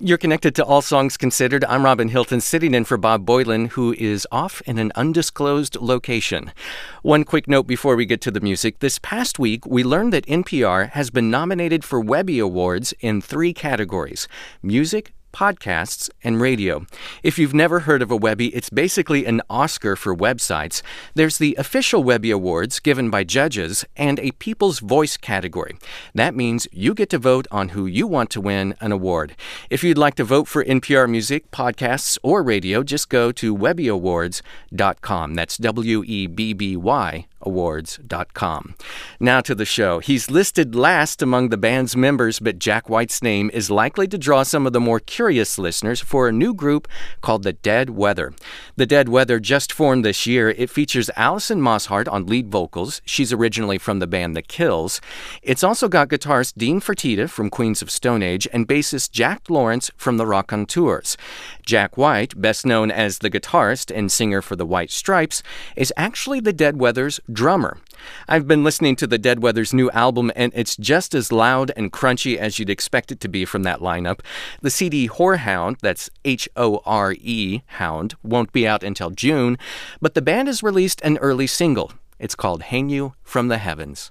You're connected to All Songs Considered. I'm Robin Hilton, sitting in for Bob Boylan, who is off in an undisclosed location. One quick note before we get to the music. This past week, we learned that NPR has been nominated for Webby Awards in 3 categories: music, podcasts, and radio. If you've never heard of a Webby, it's basically an Oscar for websites. There's the official Webby Awards given by judges and a People's Voice category. That means you get to vote on who you want to win an award. If you'd like to vote for NPR music, podcasts, or radio, just go to webbyawards.com. That's WEBBY awards.com. Now to the show. He's listed last among the band's members, but Jack White's name is likely to draw some of the more curious listeners for a new group called The Dead Weather. The Dead Weather just formed this year. It features Alison Mosshart on lead vocals. She's originally from the band The Kills. It's also got guitarist Dean Fertitta from Queens of Stone Age and bassist Jack Lawrence from the Raconteurs. Jack White, best known as the guitarist and singer for the White Stripes, is actually The Dead Weather's drummer. I've been listening to The Dead Weather's new album, and it's just as loud and crunchy as you'd expect it to be from that lineup. The CD Whorehound, that's H-O-R-E, Hound, won't be out until June, but the band has released an early single. It's called Hang You from the Heavens.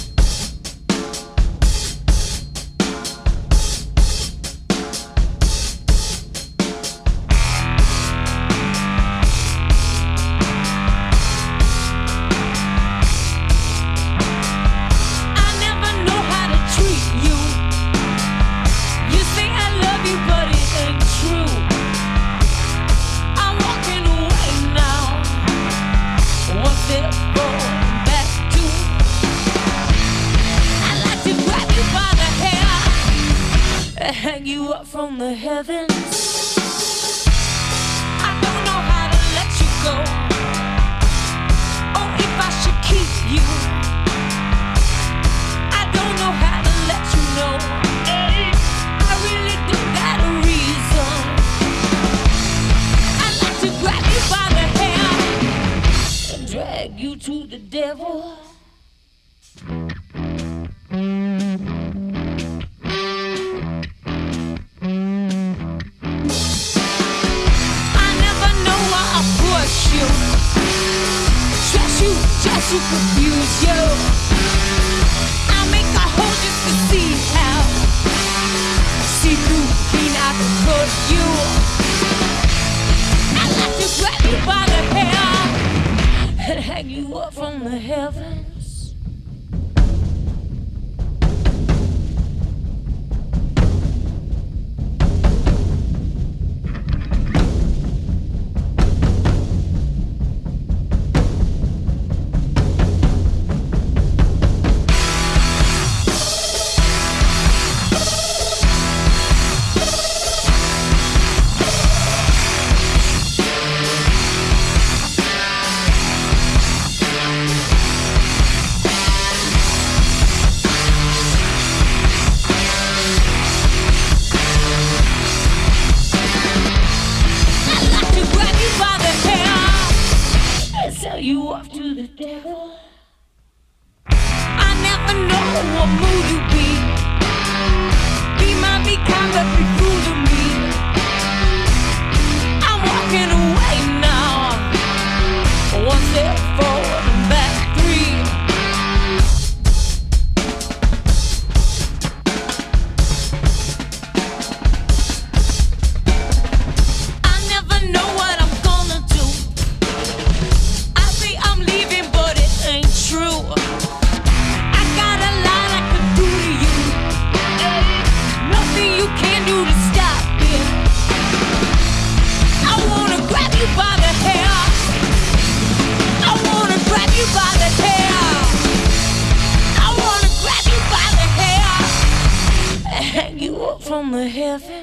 Hang you up from the heavens. I don't know how to let you go, or if I should keep you. I don't know how to let you know. I really don't got a reason. I'd like to grab you by the hair and drag you to the devil. Just to confuse you, I'll make a hole just to see how see through clean I can cut you. I'd like to grab you by the hair and hang you up from the heavens. You off to the devil. I never know what mood you be. Be my be kind of be cool to me. I'm walking away now. 1 step forward and back 3. I never know what I'm gonna do. True. I got a lot I could do to you. Nothing you can do to stop it. I wanna grab you by the hair. I wanna grab you by the hair. I wanna grab you by the hair and hang you up from the heavens.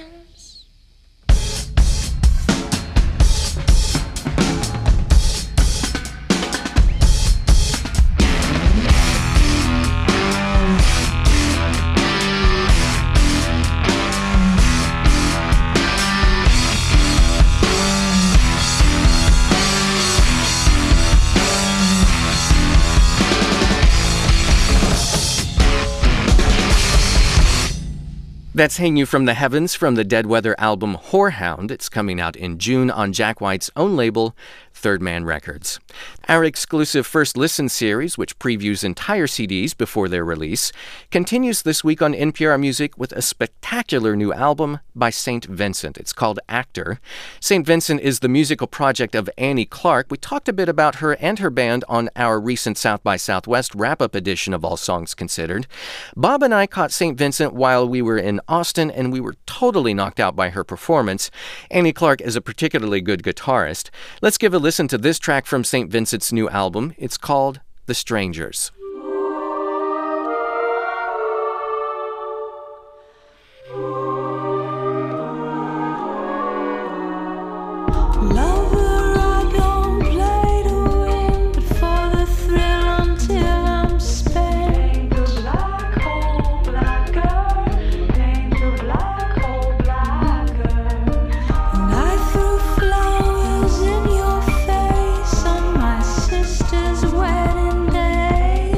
That's Hang You From the Heavens from the Dead Weather album Whorehound. It's coming out in June on Jack White's own label, Third Man Records. Our exclusive First Listen series, which previews entire CDs before their release, continues this week on NPR Music with a spectacular new album by St. Vincent. It's called Actor. St. Vincent is the musical project of Annie Clark. We talked a bit about her and her band on our recent South by Southwest wrap-up edition of All Songs Considered. Bob and I caught St. Vincent while we were in Austin, and we were totally knocked out by her performance. Annie Clark is a particularly good guitarist. Let's give a listen to this track from St. Vincent's new album. It's called The Strangers. Wedding day.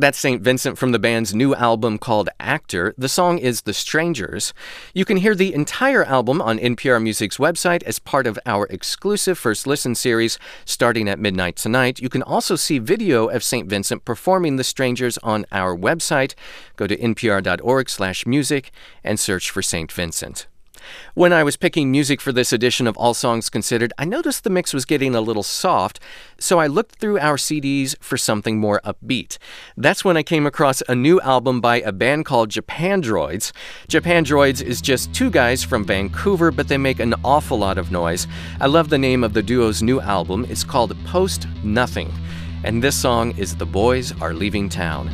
That's St. Vincent from the band's new album called Actor. The song is The Strangers. You can hear the entire album on NPR Music's website as part of our exclusive First Listen series starting at midnight tonight. You can also see video of St. Vincent performing The Strangers on our website. Go to npr.org/music and search for St. Vincent. When I was picking music for this edition of All Songs Considered, I noticed the mix was getting a little soft, so I looked through our CDs for something more upbeat. That's when I came across a new album by a band called Japandroids. Japandroids is just two guys from Vancouver, but they make an awful lot of noise. I love the name of the duo's new album. It's called Post Nothing. And this song is The Boys Are Leaving Town.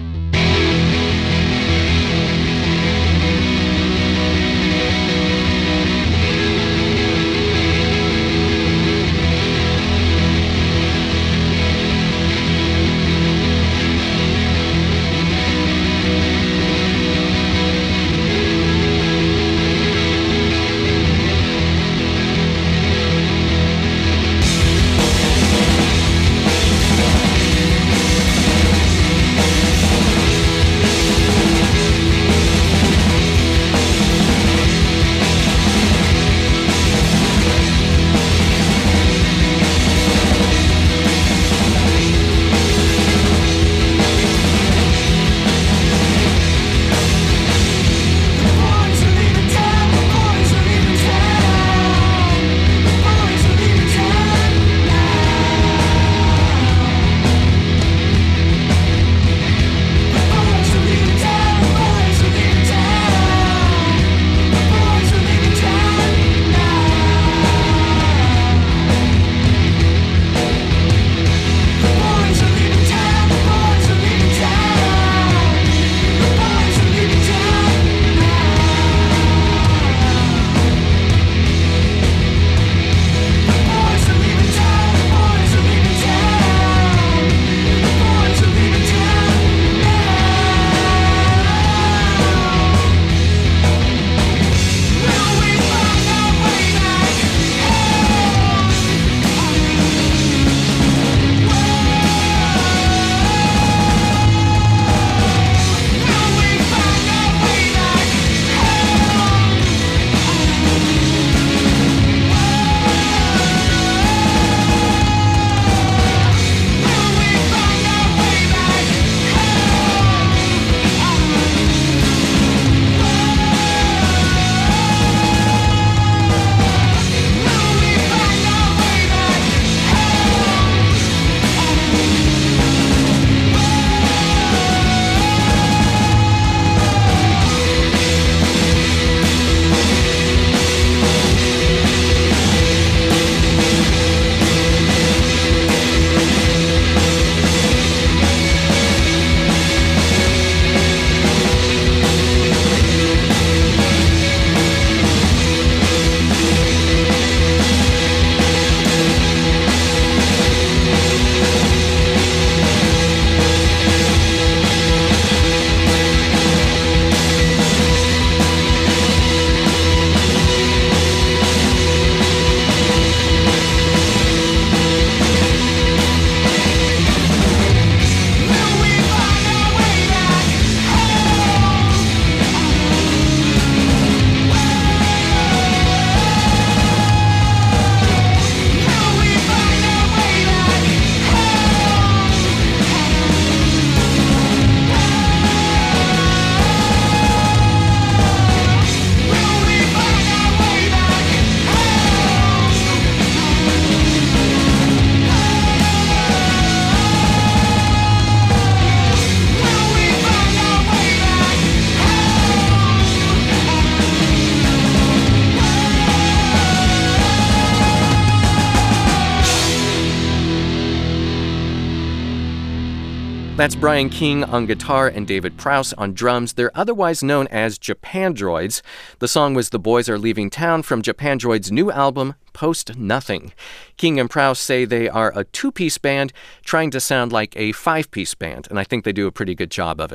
That's Brian King on guitar and David Prowse on drums. They're otherwise known as Japandroids. The song was The Boys Are Leaving Town from Japandroids' new album, Post Nothing. King and Prowse say they are a two-piece band trying to sound like a five-piece band, and I think they do a pretty good job of it.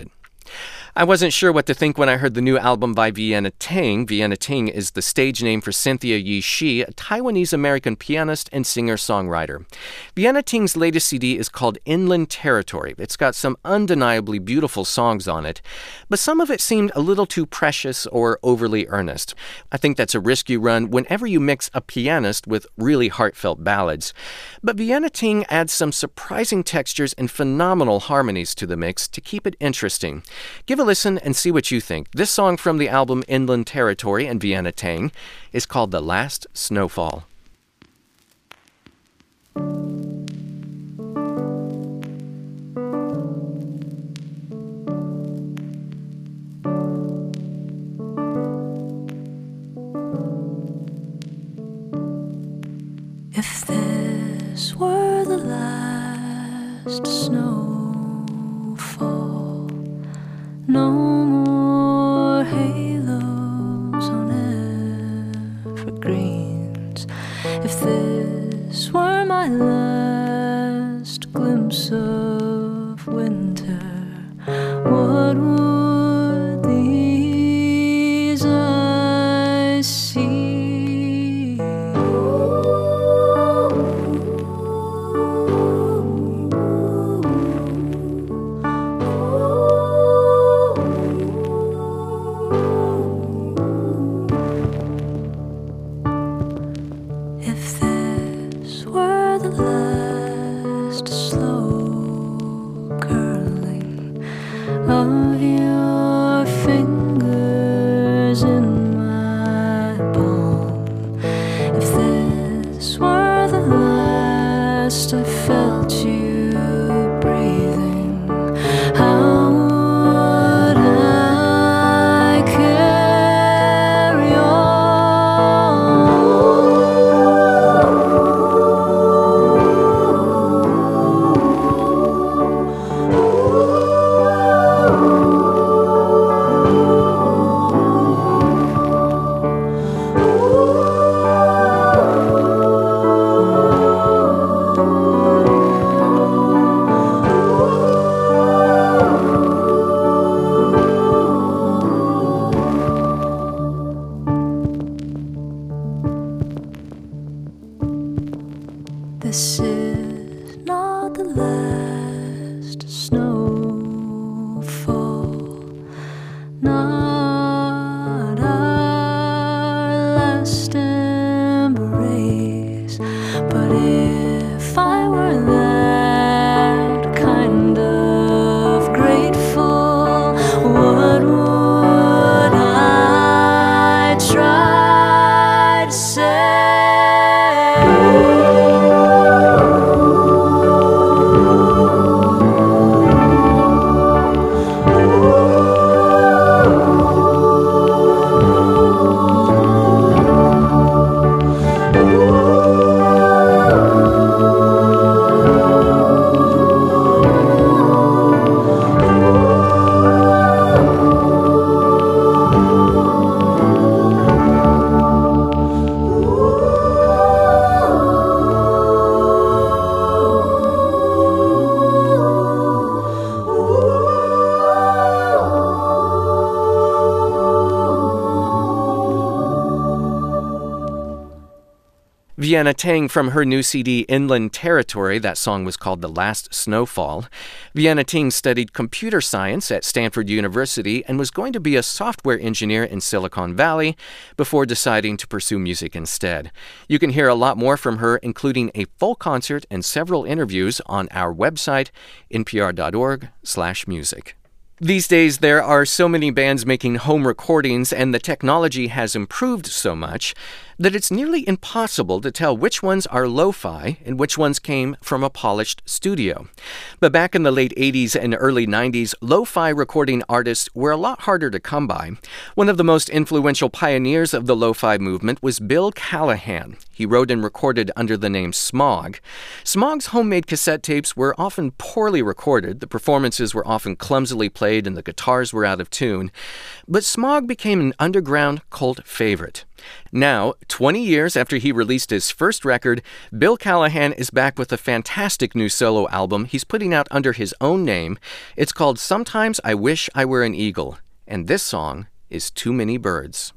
I wasn't sure what to think when I heard the new album by Vienna Teng. Vienna Teng is the stage name for Cynthia Yi Shi, a Taiwanese-American pianist and singer-songwriter. Vienna Teng's latest CD is called Inland Territory. It's got some undeniably beautiful songs on it, but some of it seemed a little too precious or overly earnest. I think that's a risk you run whenever you mix a pianist with really heartfelt ballads. But Vienna Teng adds some surprising textures and phenomenal harmonies to the mix to keep it interesting. Give a listen and see what you think. This song from the album Inland Territory and Vienna Teng is called The Last Snowfall. If this were the last snowfall, no more halos on evergreens. If this were my last glimpse of winter, what would these eyes see? Of your fingers in my palm. If this were the last I felt you breathing, how would I carry This is not the last snowfall, not our last embrace. But if I were that kind of grateful, what would I try to say? Vienna Teng from her new CD Inland Territory. That song was called The Last Snowfall. Vienna Teng studied computer science at Stanford University and was going to be a software engineer in Silicon Valley before deciding to pursue music instead. You can hear a lot more from her, including a full concert and several interviews on our website, npr.org/music. These days, there are so many bands making home recordings, and the technology has improved so much that it's nearly impossible to tell which ones are lo-fi and which ones came from a polished studio. But back in the late 80s and early 90s, lo-fi recording artists were a lot harder to come by. One of the most influential pioneers of the lo-fi movement was Bill Callahan. He wrote and recorded under the name Smog. Smog's homemade cassette tapes were often poorly recorded, the performances were often clumsily played, and the guitars were out of tune. But Smog became an underground cult favorite. Now, 20 years after he released his first record, Bill Callahan is back with a fantastic new solo album he's putting out under his own name. It's called Sometimes I Wish I Were an Eagle, and this song is Too Many Birds.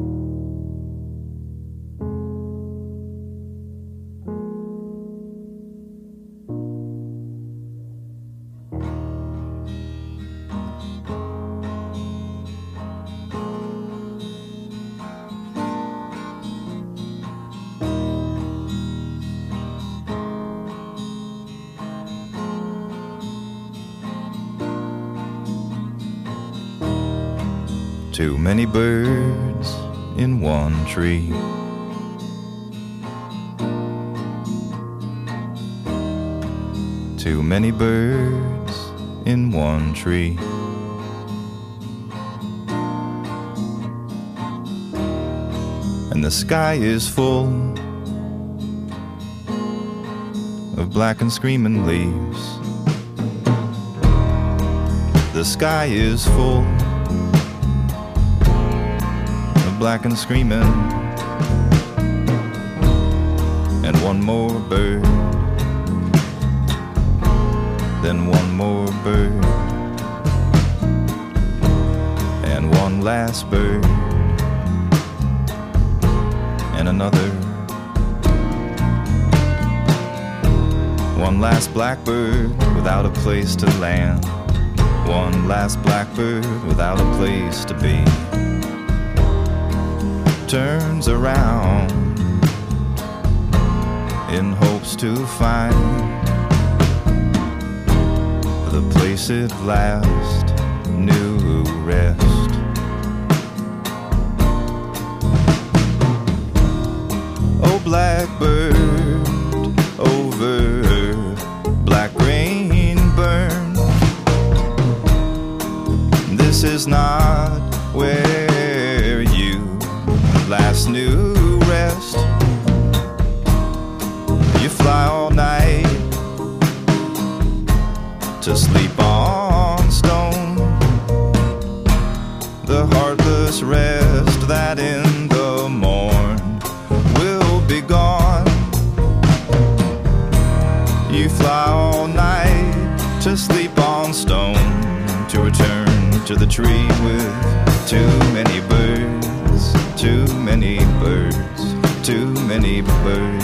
Too many birds in one tree. Too many birds in one tree. And the sky is full of black and screaming leaves. The sky is full black and screaming, and one more bird, then one more bird, and one last bird, and another, one last blackbird without a place to land, one last blackbird without a place to be. Turns around in hopes to find the place it last knew rest. Oh, blackbird over black rain burn. This is not where last new rest. You fly all night to sleep on stone, the heartless rest that in the morn will be gone. You fly all night to sleep on stone, to return to the tree with too many birds. Too many birds, too many birds.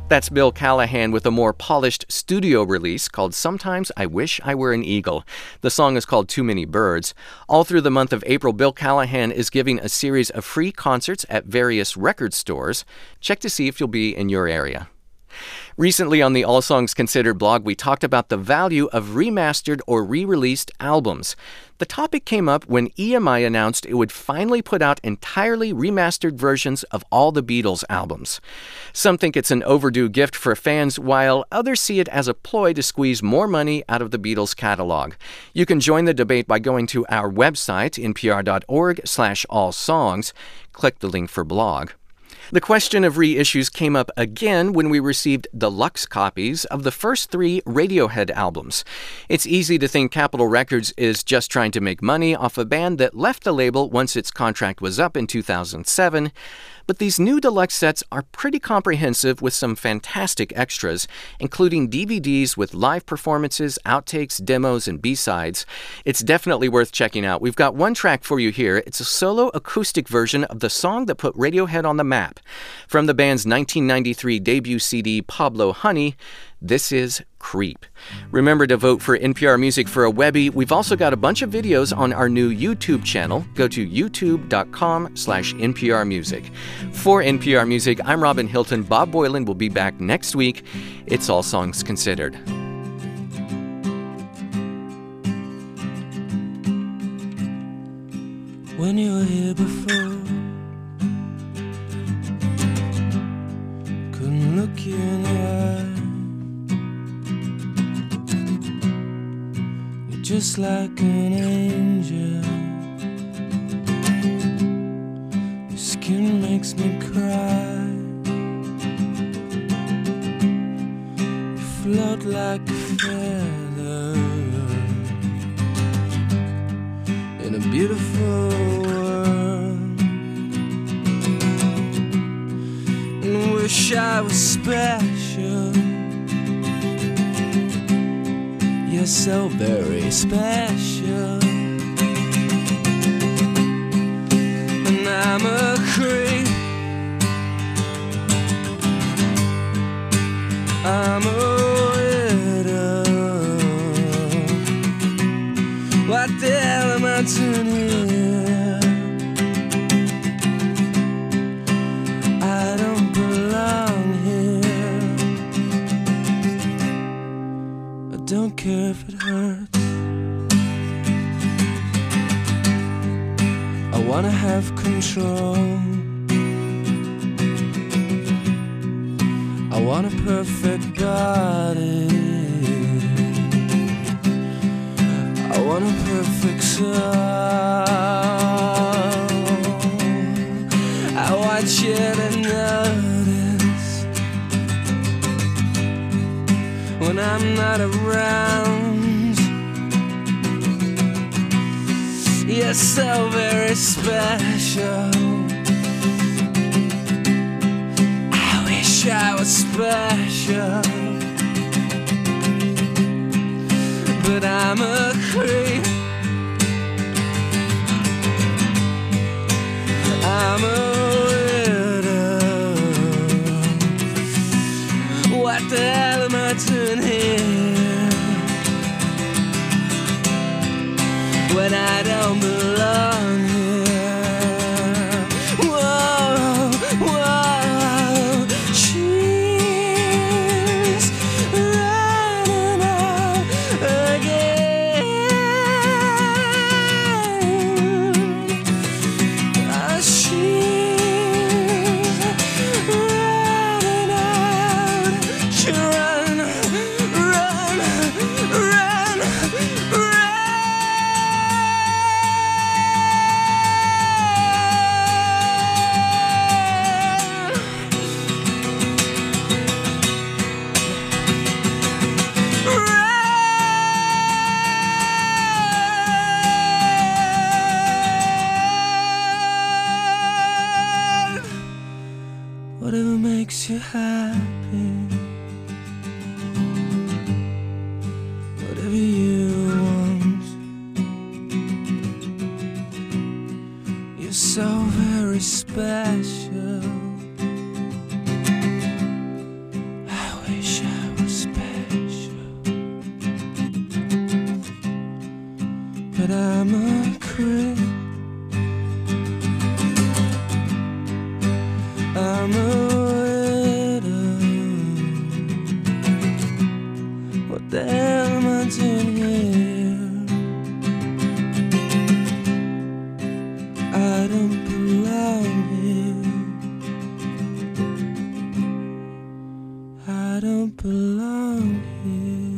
That's Bill Callahan with a more polished studio release called Sometimes I Wish I Were an Eagle. The song is called Too Many Birds. All through the month of April, Bill Callahan is giving a series of free concerts at various record stores. Check to see if you'll be in your area. Recently on the All Songs Considered blog, we talked about the value of remastered or re-released albums. The topic came up when EMI announced it would finally put out entirely remastered versions of all the Beatles albums. Some think it's an overdue gift for fans, while others see it as a ploy to squeeze more money out of the Beatles catalog. You can join the debate by going to our website, npr.org/allsongs. Click the link for blog. The question of reissues came up again when we received deluxe copies of the first 3 Radiohead albums. It's easy to think Capitol Records is just trying to make money off a band that left the label once its contract was up in 2007. But these new deluxe sets are pretty comprehensive with some fantastic extras, including DVDs with live performances, outtakes, demos, and B-sides. It's definitely worth checking out. We've got one track for you here. It's a solo acoustic version of the song that put Radiohead on the map. From the band's 1993 debut CD, Pablo Honey, this is Creep. Remember to vote for NPR Music for a Webby. We've also got a bunch of videos on our new YouTube channel. Go to youtube.com/NPR Music. For NPR Music, I'm Robin Hilton. Bob Boilen will be back next week. It's All Songs Considered. When you were here before, couldn't look you in the eye. You're just like an angel. Your skin makes me cry. You float like a feather in a beautiful world, and wish I was special. You're so very special, and I'm a creep. I'm a widow. What the hell am I doing here? I don't belong here. I don't care if it hurts. I wanna have control. I want a perfect body. I want a perfect soul. I want you to notice when I'm not around. You're so very special. I wish I was special, but I'm a creep. I'm a widow. What the hell am I doing here when I don't belong here? Whoa, whoa, she's running out again. She's running out. She run, run, run, run. Whatever makes you happy, whatever you want. You're so very special. I don't belong here.